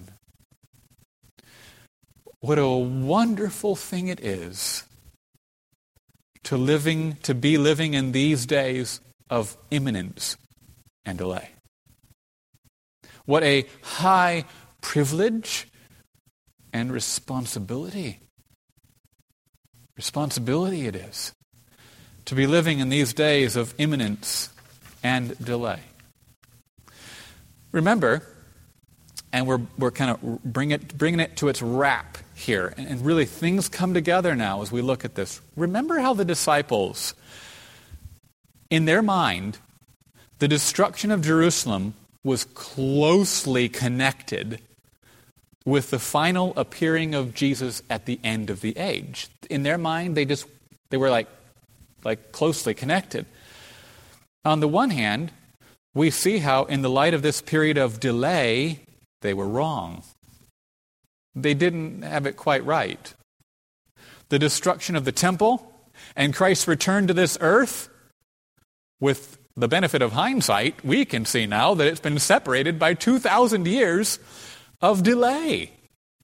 S1: What a wonderful thing it is to living, to be living in these days of imminence and delay. What a high privilege and responsibility. Responsibility it is to be living in these days of imminence and delay. Remember, and we're we're kind of bring it, bringing it to its wrap here, and, and really things come together now as we look at this. Remember how the disciples, in their mind, the destruction of Jerusalem was closely connected with the final appearing of Jesus at the end of the age. In their mind, they just they were like like closely connected. On the one hand, we see how in the light of this period of delay, they were wrong. They didn't have it quite right. The destruction of the temple and Christ's return to this earth, with the benefit of hindsight, we can see now that it's been separated by two thousand years of delay.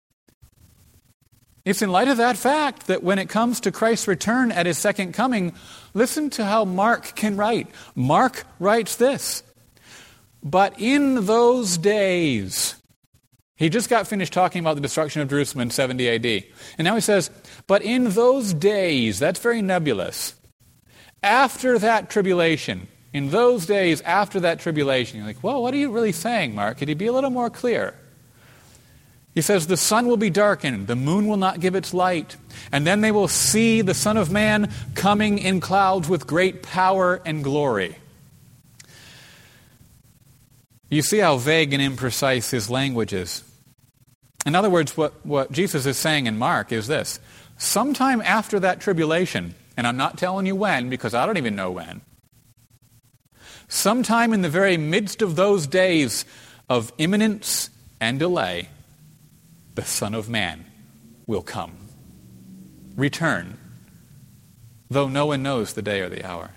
S1: It's in light of that fact that when it comes to Christ's return at his second coming, listen to how Mark can write. Mark writes this: "But in those days," he just got finished talking about the destruction of Jerusalem in seventy A D. And now he says, "But in those days," that's very nebulous. After that tribulation, in those days after that tribulation, you're like, well, what are you really saying, Mark? Could you be a little more clear? He says, "The sun will be darkened, the moon will not give its light, and then they will see the Son of Man coming in clouds with great power and glory." You see how vague and imprecise his language is. In other words, what, what Jesus is saying in Mark is this: sometime after that tribulation, and I'm not telling you when because I don't even know when, sometime in the very midst of those days of imminence and delay, the Son of Man will come, return, though no one knows the day or the hour.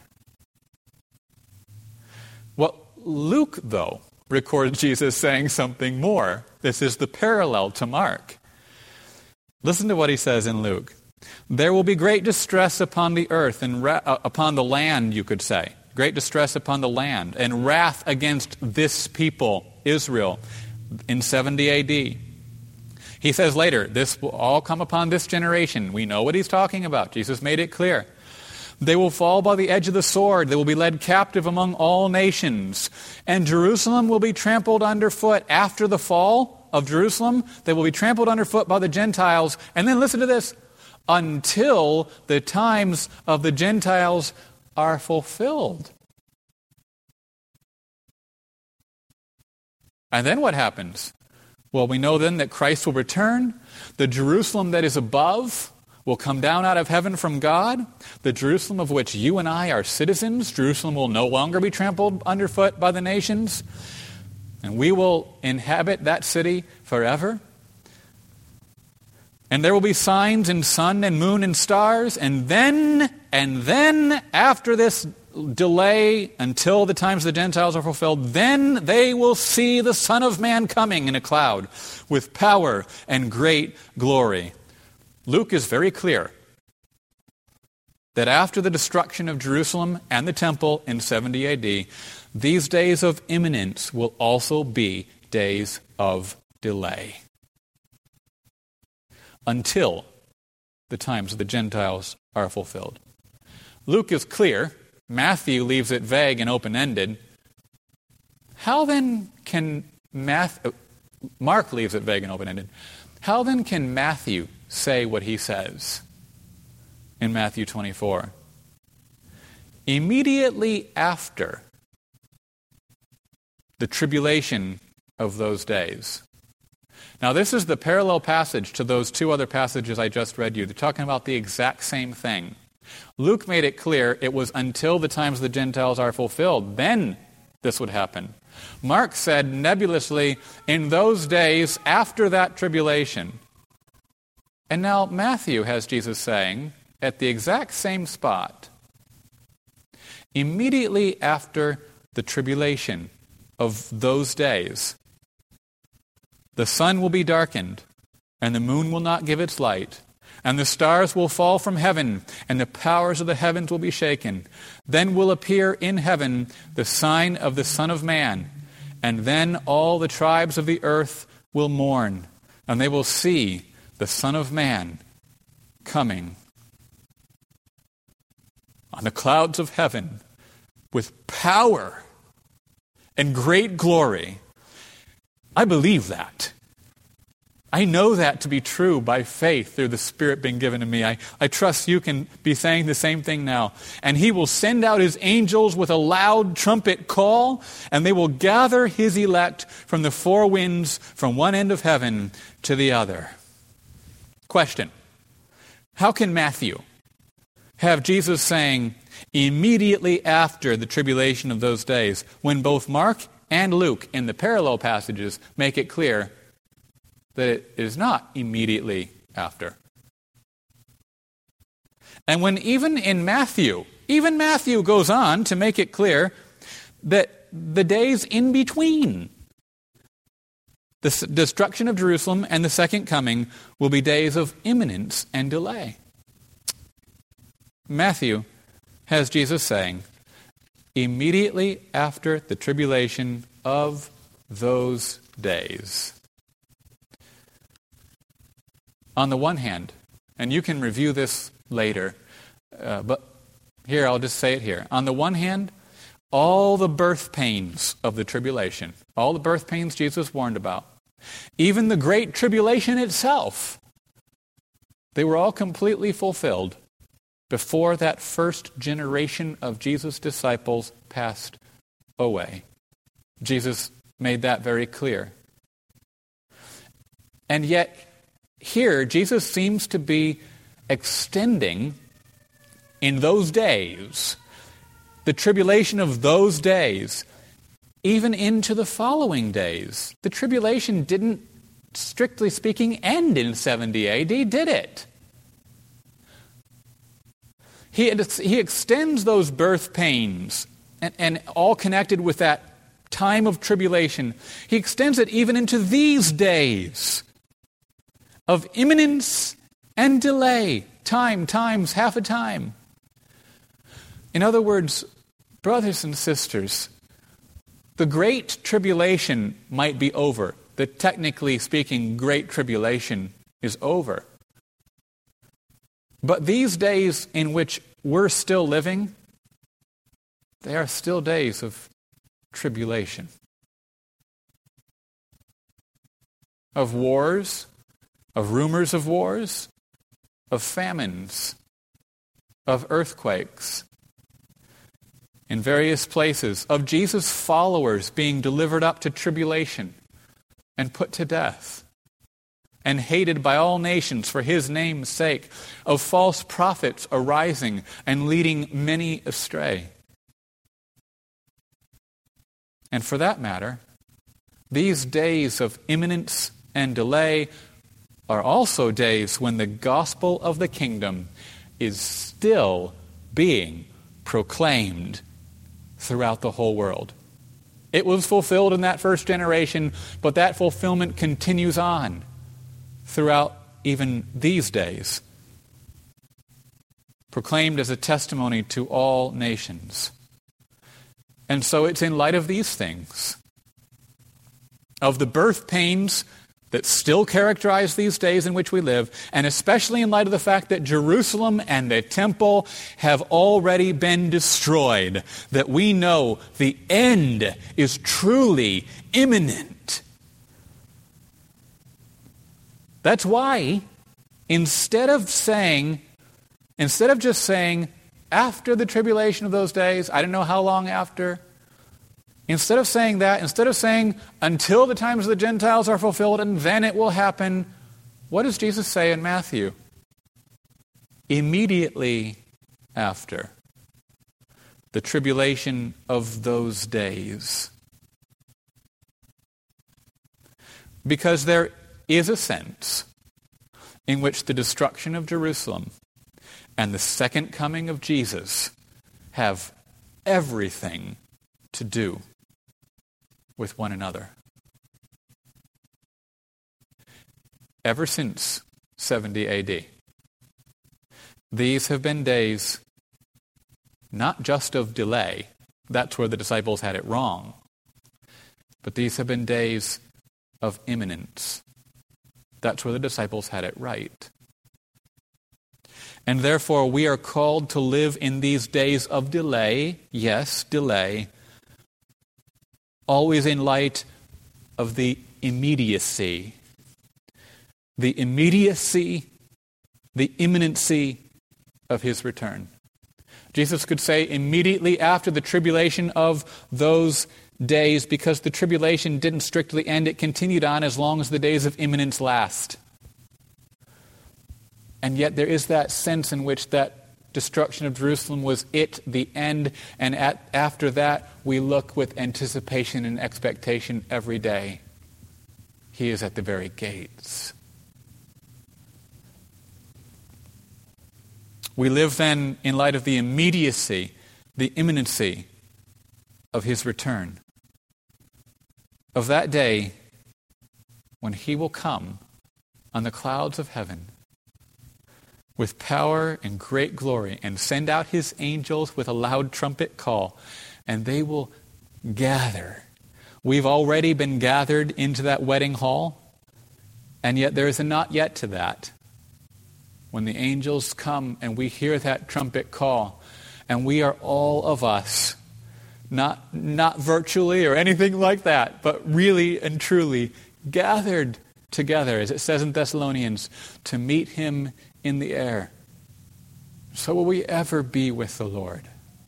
S1: Well, Luke, though, records Jesus saying something more. This is the parallel to Mark. Listen to what he says in Luke. "There will be great distress upon the earth, and ra- uh, upon the land, you could say. Great distress upon the land, and wrath against this people, Israel, in seventy A D. He says later, this will all come upon this generation. We know what he's talking about. Jesus made it clear. "They will fall by the edge of the sword. They will be led captive among all nations. And Jerusalem will be trampled underfoot." After the fall of Jerusalem, they will be trampled underfoot by the Gentiles. And then listen to this: "until the times of the Gentiles are fulfilled." And then what happens? Well, we know then that Christ will return. The Jerusalem that is above will come down out of heaven from God. The Jerusalem of which you and I are citizens. Jerusalem will no longer be trampled underfoot by the nations. And we will inhabit that city forever. "And there will be signs in sun and moon and stars. And then, and then, after this delay, until the times of the Gentiles are fulfilled, then they will see the Son of Man coming in a cloud with power and great glory." Luke is very clear that after the destruction of Jerusalem and the temple in seventy A D, these days of imminence will also be days of delay, until the times of the Gentiles are fulfilled. Luke is clear. Matthew leaves it vague and open-ended. How then can Matthew, Mark leaves it vague and open-ended. How then can Matthew say what he says in Matthew twenty-four. Immediately after the tribulation of those days. Now, this is the parallel passage to those two other passages I just read you. They're talking about the exact same thing. Luke made it clear it was until the times of the Gentiles are fulfilled. Then this would happen. Mark said nebulously, in those days after that tribulation. And now Matthew has Jesus saying, at the exact same spot, immediately after the tribulation of those days, the sun will be darkened, and the moon will not give its light, and the stars will fall from heaven, and the powers of the heavens will be shaken. Then will appear in heaven the sign of the Son of Man, and then all the tribes of the earth will mourn, and they will see the Son of Man coming on the clouds of heaven with power and great glory. I believe that. I know that to be true by faith through the Spirit being given to me. I, I trust you can be saying the same thing now. And he will send out his angels with a loud trumpet call, and they will gather his elect from the four winds, from one end of heaven to the other. Question. How can Matthew have Jesus saying immediately after the tribulation of those days, when both Mark and Luke in the parallel passages make it clear that it is not immediately after? And when even in Matthew, even Matthew goes on to make it clear that the days in between the destruction of Jerusalem and the second coming will be days of imminence and delay. Matthew has Jesus saying, immediately after the tribulation of those days. On the one hand, and you can review this later, uh, but here, I'll just say it here. On the one hand, all the birth pains of the tribulation, all the birth pains Jesus warned about, even the great tribulation itself, they were all completely fulfilled before that first generation of Jesus' disciples passed away. Jesus made that very clear. And yet, here, Jesus seems to be extending in those days, the tribulation of those days, even into the following days. The tribulation didn't, strictly speaking, end in seventy A D, did it? He, he extends those birth pains, and, and all connected with that time of tribulation. He extends it even into these days of imminence and delay. Time, times, half a time. In other words, brothers and sisters, the great tribulation might be over. The technically speaking great tribulation is over. But these days in which we're still living, they are still days of tribulation. Of wars, of rumors of wars, of famines, of earthquakes in various places, of Jesus' followers being delivered up to tribulation and put to death, and hated by all nations for his name's sake, of false prophets arising and leading many astray. And for that matter, these days of imminence and delay are also days when the gospel of the kingdom is still being proclaimed throughout the whole world. It was fulfilled in that first generation, but that fulfillment continues on throughout even these days, proclaimed as a testimony to all nations. And so it's in light of these things, of the birth pains that still characterize these days in which we live, and especially in light of the fact that Jerusalem and the temple have already been destroyed, that we know the end is truly imminent. That's why instead of saying, instead of just saying, after the tribulation of those days, I don't know how long after, instead of saying that, instead of saying, until the times of the Gentiles are fulfilled and then it will happen, what does Jesus say in Matthew? Immediately after the tribulation of those days. Because there is a sense in which the destruction of Jerusalem and the second coming of Jesus have everything to do with one another. Ever since seventy A D, these have been days not just of delay, that's where the disciples had it wrong, but these have been days of imminence. That's where the disciples had it right. And therefore we are called to live in these days of delay, yes, delay, always in light of the immediacy. The immediacy, the imminency of his return. Jesus could say immediately after the tribulation of those days, because the tribulation didn't strictly end, it continued on as long as the days of imminence last. And yet there is that sense in which that destruction of Jerusalem was it, the end, and at, after that we look with anticipation and expectation every day. He is at the very gates. We live then in light of the immediacy, the imminency of his return. Of that day when he will come on the clouds of heaven with power and great glory and send out his angels with a loud trumpet call, and they will gather. We've already been gathered into that wedding hall, and yet there is a not yet to that. When the angels come and we hear that trumpet call, and we are all of us, not, not virtually or anything like that, but really and truly gathered together, as it says in Thessalonians, to meet him in the air. So will we ever be with the Lord.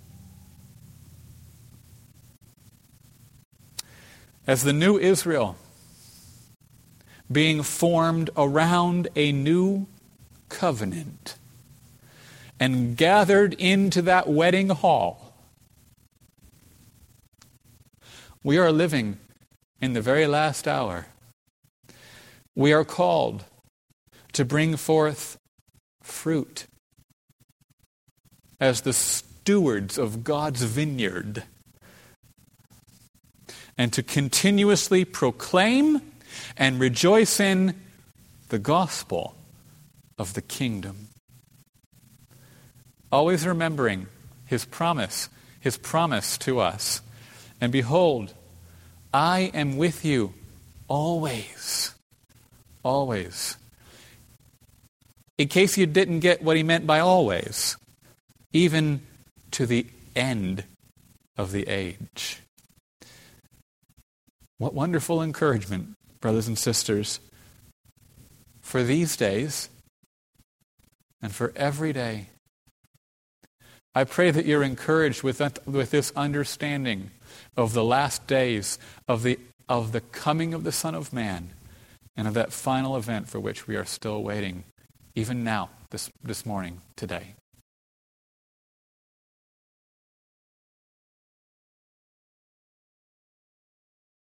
S1: As the new Israel, being formed around a new covenant and gathered into that wedding hall, we are living in the very last hour. We are called to bring forth fruit as the stewards of God's vineyard, and to continuously proclaim and rejoice in the gospel of the kingdom. Always remembering his promise, his promise to us. And behold, I am with you always, always. In case you didn't get what he meant by always, even to the end of the age. What wonderful encouragement, brothers and sisters, for these days and for every day. I pray that you're encouraged with that, with this understanding of the last days, of the of the coming of the Son of Man, and of that final event for which we are still waiting, even now, this, this morning, today.